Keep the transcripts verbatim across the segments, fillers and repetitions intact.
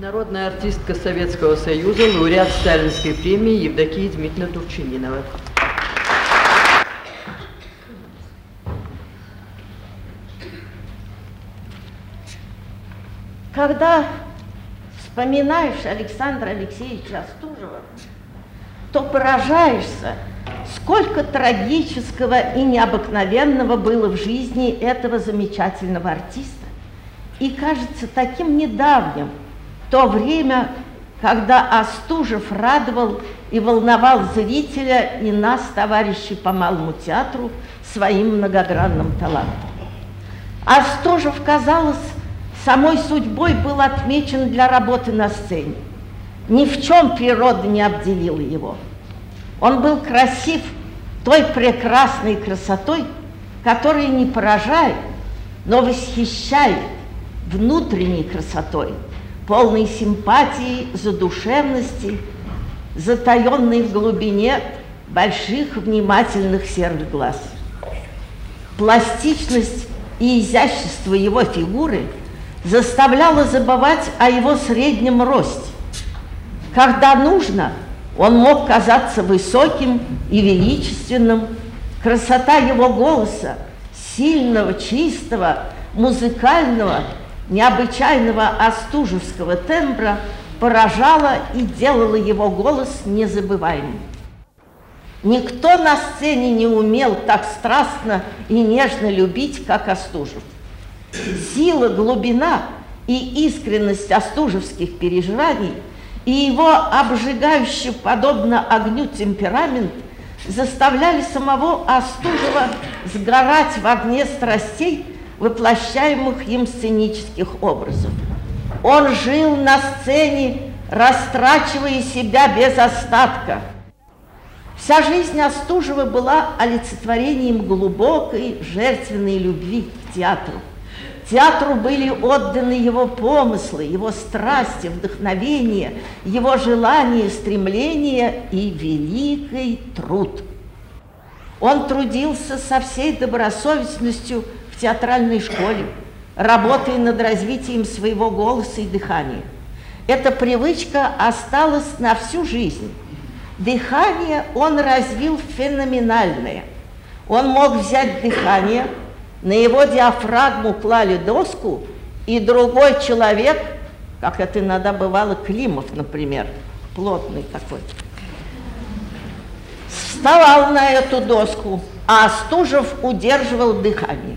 Народная артистка Советского Союза, лауреат Сталинской премии Евдокия Дмитриевна Турчининова. Когда вспоминаешь Александра Алексеевича Остужева, то поражаешься, сколько трагического и необыкновенного было в жизни этого замечательного артиста. И кажется таким недавним то время, когда Остужев радовал и волновал зрителя и нас, товарищей по Малому театру, своим многогранным талантом. Остужев, казалось, самой судьбой был отмечен для работы на сцене. Ни в чем природа не обделила его. Он был красив той прекрасной красотой, которая не поражает, но восхищает внутренней красотой, полной симпатии, задушевности, затаенной в глубине больших внимательных серых глаз. Пластичность и изящество его фигуры заставляло забывать о его среднем росте. Когда нужно, он мог казаться высоким и величественным. Красота его голоса, сильного, чистого, музыкального, необычайного остужевского тембра, поражала и делала его голос незабываемым. Никто на сцене не умел так страстно и нежно любить, как Остужев. Сила, глубина и искренность остужевских переживаний и его обжигающий, подобно огню, темперамент заставляли самого Остужева сгорать в огне страстей, воплощаемых им сценических образов. Он жил на сцене, растрачивая себя без остатка. Вся жизнь Остужева была олицетворением глубокой, жертвенной любви к театру. Театру были отданы его помыслы, его страсти, вдохновение, его желания, стремления и великий труд. Он трудился со всей добросовестностью в театральной школе, работая над развитием своего голоса и дыхания. Эта привычка осталась на всю жизнь. Дыхание он развил феноменальное. Он мог взять дыхание, на его диафрагму клали доску, и другой человек, как это иногда бывало, Климов, например, плотный такой, вставал на эту доску, а Остужев удерживал дыхание.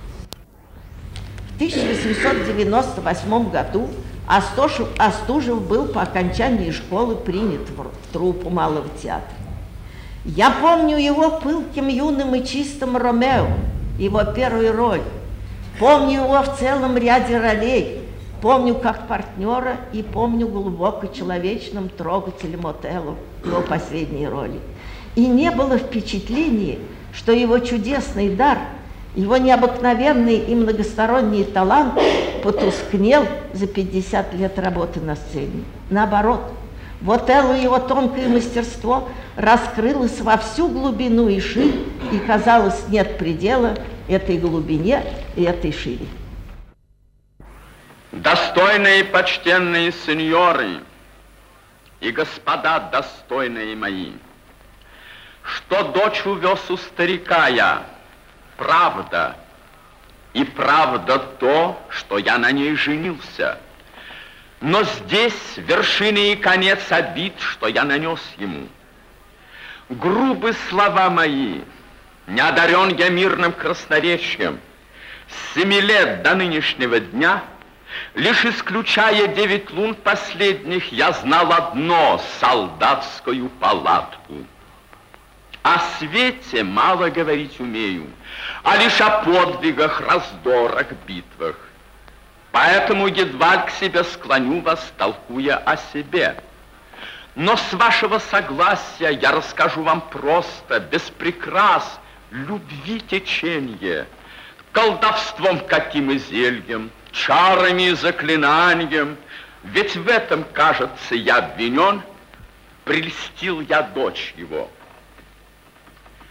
В тысяча восемьсот девяносто восьмом году Остужев, Остужев был по окончании школы принят в труппу Малого театра. Я помню его пылким, юным и чистым Ромео, его первую роль. Помню его в целом ряде ролей. Помню как партнера и помню глубоко человечным трогателем Отелло, его последней роли. И не было впечатления, что его чудесный дар, его необыкновенный и многосторонний талант потускнел за пятьдесят лет работы на сцене. Наоборот, в Отелло его тонкое мастерство раскрылось во всю глубину и ширь, и, казалось, нет предела этой глубине и этой шире. Достойные и почтенные сеньоры и господа достойные мои, что дочь увез у старика я, правда, и правда то, что я на ней женился. Но здесь вершина и конец обид, что я нанес ему. Грубы слова мои, не одарен я мирным красноречием. С семи лет до нынешнего дня, лишь исключая девять лун последних, я знал одно — солдатскую палатку. О свете мало говорить умею, а лишь о подвигах, раздорах, битвах. Поэтому едва к себе склоню вас, толкуя о себе. Но с вашего согласия я расскажу вам просто, без прикрас, любви теченье, колдовством каким и зельем, чарами и заклинанием. Ведь в этом, кажется, я обвинен, прельстил я дочь его.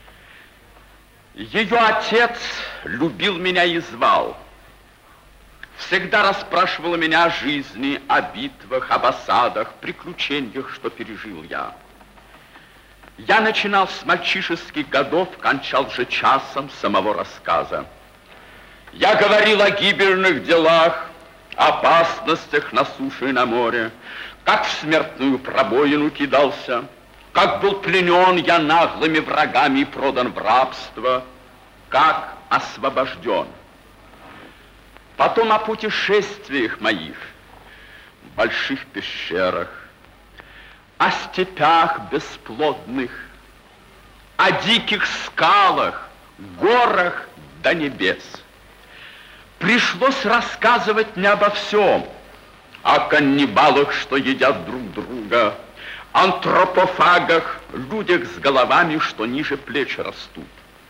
Ее отец любил меня и звал. всегда расспрашивала меня о жизни, о битвах, об осадах, приключениях, что пережил я. Я начинал с мальчишеских годов, кончал же часом самого рассказа. Я говорил о гибельных делах, опасностях на суше и на море, как в смертную пробоину кидался, как был пленен я наглыми врагами и продан в рабство, как освобожден. Потом о путешествиях моих, в больших пещерах, о степях бесплодных, о диких скалах, горах до небес. Пришлось рассказывать не обо всем, о каннибалах, что едят друг друга, антропофагах, людях с головами, что ниже плеч растут.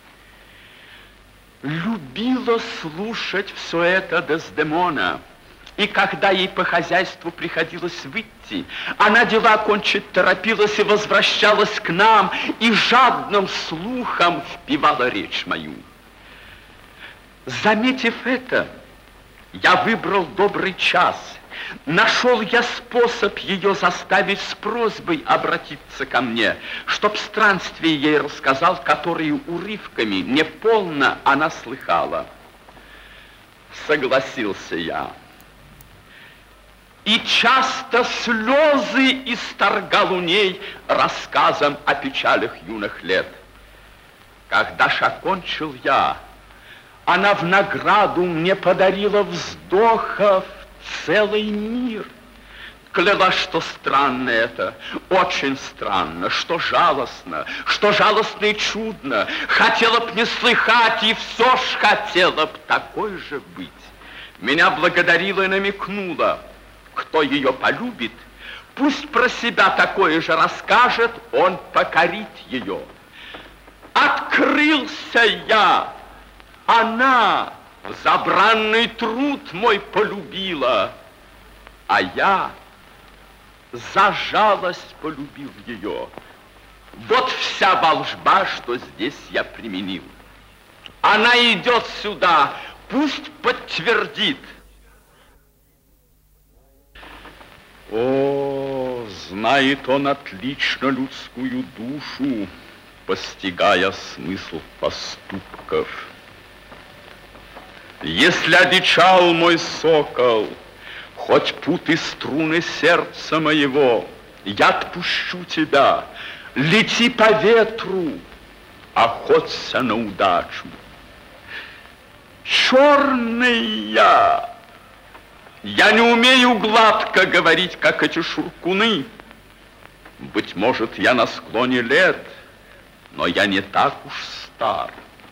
Любила слушать все это Дездемона, и когда ей по хозяйству приходилось выйти, она дела кончить торопилась и возвращалась к нам, и жадным слухом впивала речь мою. Заметив это, я выбрал добрый час. Нашел я способ ее заставить с просьбой обратиться ко мне, чтоб странствие ей рассказал, которые урывками, неполно она слыхала. Согласился я. И часто слезы исторгал у ней рассказом о печалях юных лет. Когда ж окончил я, она в награду мне подарила вздохов целый мир. Клялась, что странно это, очень странно, что жалостно, что жалостно и чудно. Хотела б не слыхать, и все ж хотела б такой же быть. Меня благодарила и намекнула, кто ее полюбит, пусть про себя такое же расскажет, он покорит ее. Открылся я, она за бранный труд мой полюбила, а я за жалость полюбил ее. Вот вся волжба, что здесь я применил. Она идет сюда, пусть подтвердит. О, знает он отлично людскую душу, постигая смысл поступков. Если одичал мой сокол, хоть путы струны сердца моего, я отпущу тебя, лети по ветру, охоться на удачу. Черный я, я не умею гладко говорить, как эти шуркуны. Быть может, я на склоне лет, но я не так уж стар.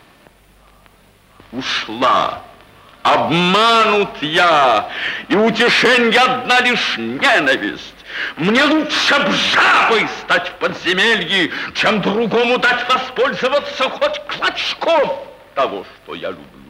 Ушла. Обманут я, и утешенье одна лишь ненависть. Мне лучше б жабой стать в подземелье, чем другому дать воспользоваться хоть клочком того, что я люблю.